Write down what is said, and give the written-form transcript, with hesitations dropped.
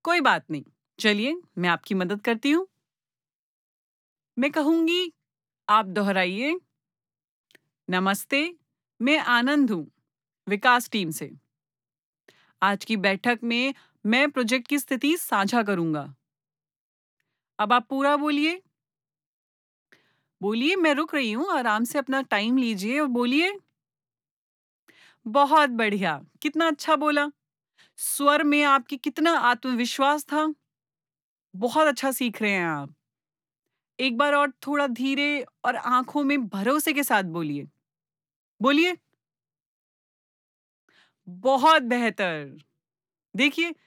कोई बात नहीं। चलिए, मैं आपकी मदद करती हूँ। मैं कहूँगी, आप दोहराइए। नमस्ते, मैं आनंद हूँ, विकास टीम से। आज की बैठक में मैं प्रोजेक्ट की स्थिति साझा करूँगा। अब आप पूरा बोलिए। बोलिए, मैं रुक रही हूँ, आराम से अपना टाइम लीजिए और बोलिए। बहुत बढ़िया, कितना अच्छा बोला। स्वर में आपके कितना आत्मविश्वास था। बहुत अच्छा सीख रहे हैं आप। एक बार और थोड़ा धीरे और आँखों में भरोसे के साथ बोलिए। बोलिए। बहुत बेहतर। देखिए,